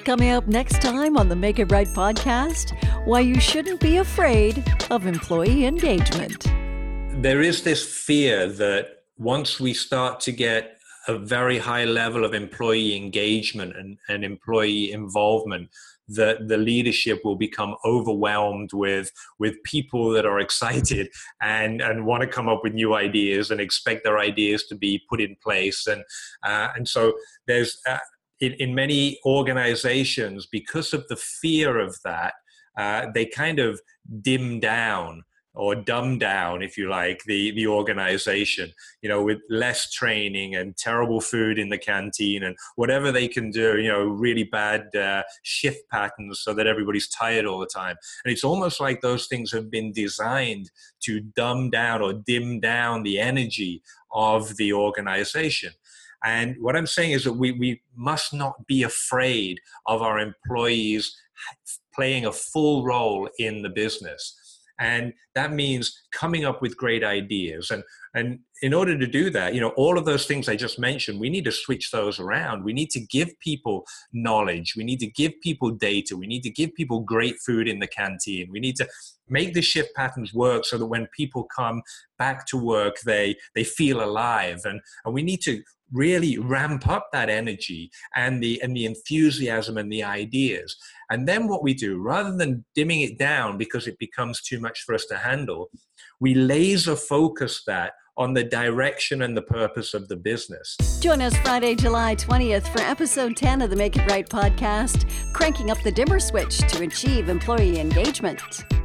Coming up next time on the Make It Right podcast, why you shouldn't be afraid of employee engagement. There is this fear that once we start to get a very high level of employee engagement and employee involvement, that the leadership will become overwhelmed with people that are excited and want to come up with new ideas and expect their ideas to be put in place. And so there's in many organizations, because of the fear of that, they kind of dim down or dumb down, if you like, the organization, with less training and terrible food in the canteen and whatever they can do, really bad shift patterns so that everybody's tired all the time. And it's almost like those things have been designed to dumb down or dim down the energy of the organization. And what I'm saying is that we must not be afraid of our employees playing a full role in the business. And that means coming up with great ideas. And in order to do that, all of those things I just mentioned, we need to switch those around. We need to give people knowledge. We need to give people data. We need to give people great food in the canteen. We need to make the shift patterns work so that when people come back to work, they feel alive. And we need to really ramp up that energy and the enthusiasm and the ideas. And then what we do, rather than dimming it down because it becomes too much for us to handle, we laser focus that on the direction and the purpose of the business. Join us Friday, July 20th for episode 10 of the Make It Right podcast, cranking up the dimmer switch to achieve employee engagement.